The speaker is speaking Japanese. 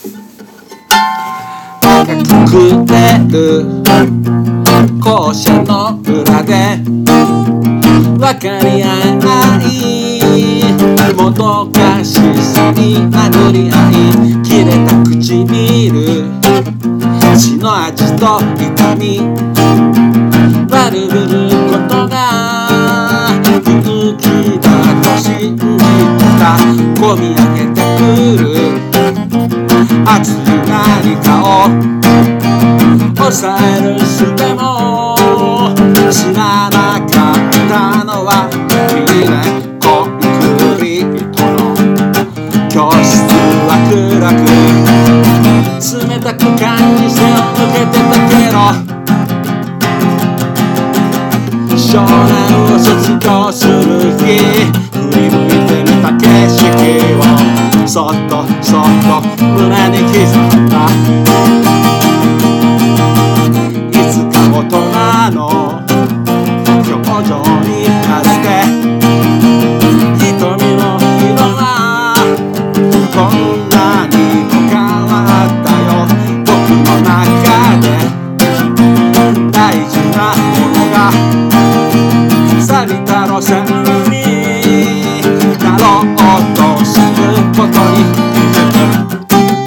赤くくれる校舎の裏で分かり合えないもどかしさに殴り合い切れた唇血の味と痛み悪ぶることが勇気だと信じてたこみ上げてくる熱い何かを抑える術も知らなかったのは未練コンクリートの教室は暗く冷たく感じ背を向けてたけど少年を卒業する日振り向いてみた景色をそっとそっと胸に刻んだいつか大人の表情に